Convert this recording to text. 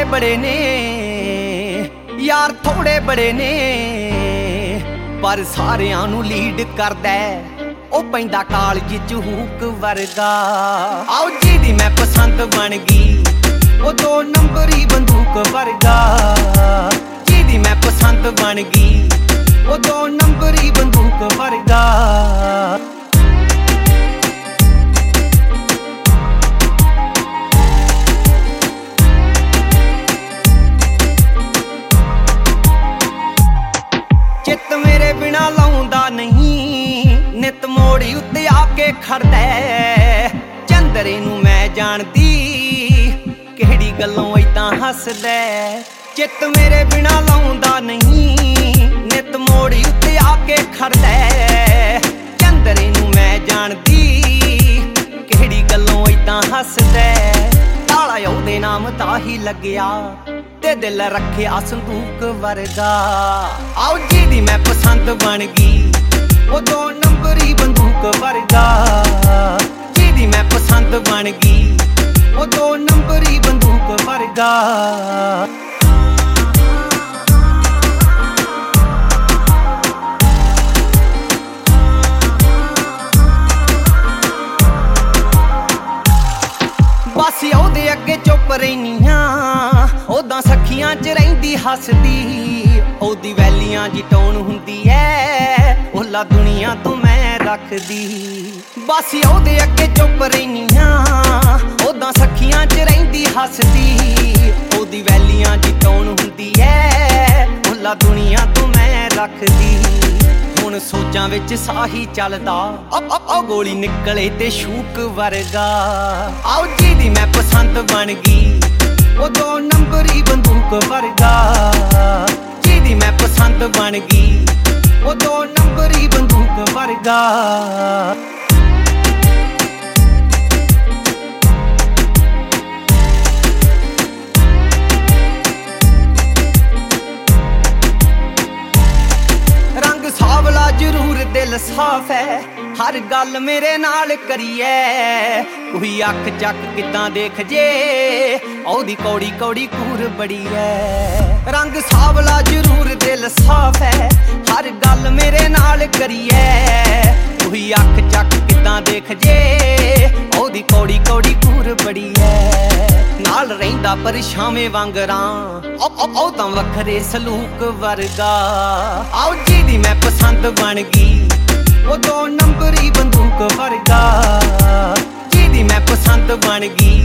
बड़े ने यार थोड़े बड़े ने पर सारियां नू लीड करदा ओ पैंदा कालज च हूक वर्गा। आओ जी दी मैं पसंद बन गई ओ 2 नंबरी बंदूक वर्गा। जी दी मैं पसंद बन गई ओ 2 नंबरी बंदूक वर्गा। चित मेरे बिना लाउंदा नहीं नित मोड़ी उत्ते आके खड़दा। चंदरे नू मैं जानदी किहड़ी गल्लों इदां हसदा। चित मेरे बिना लाउंदा नहीं नित मोड़ी उत्ते आके खड़दा। चंदरे नू मैं जानदी किहड़ी गल्लों इदां हसदा। ताला ओहदे नाम ताही लग्या ते दिल रखिया संदूक वर्गा। आओ जी दी मैं पसंद बन गई ओ 2 नंबरी बंदूक वर्गा। जी दी मैं पसंद बन गई ओ 2 नंबरी बंदूक वर्गा। बस ओहदे अगे चुप रहिनियां ओदां सखियां च रहिंदी हसदी। ओदी वैलियां जी टोन हुंदी ऐ ओला दुनिया तो मैं रखदी। बस ओहदे अगे चुप रहिनियां ओदां सखियां च रहिंदी हसदी। ओदी वैलियां जी टोन हुंदी ऐ ओला दुनिया तो मैं रखदी। हुण सोचां विच साही चलदा ओ गोली निकले ते शूक वर्गा। आओ जी दी मैं पसंद बन गई ओ 2 नंबरी बंदूक वर्गा। जी दी मैं पसंद बन गई ओ 2 नंबरी बंदूक वर्गा। रंग सावला जरूर दिल साफ है हर गल मेरे नाल करिए। कोई अख चक किदां देख जे ओदी कौड़ी कौड़ी कूर बड़ी है। रंग सावला जरूर दिल साफ है हर गल मेरे नाल करिए। कोई अख चक किदां देख जे ओदी कौड़ी कौड़ी कूर बड़ी है। नाल रहिंदा परछावें वांगरां ओ तां वखरे सलूक वर्गा। आओ जी दी मैं पसंद बन गई ओ 2 नंबरी बंदूक वर्गा। जी दी मैं पसंद बन गई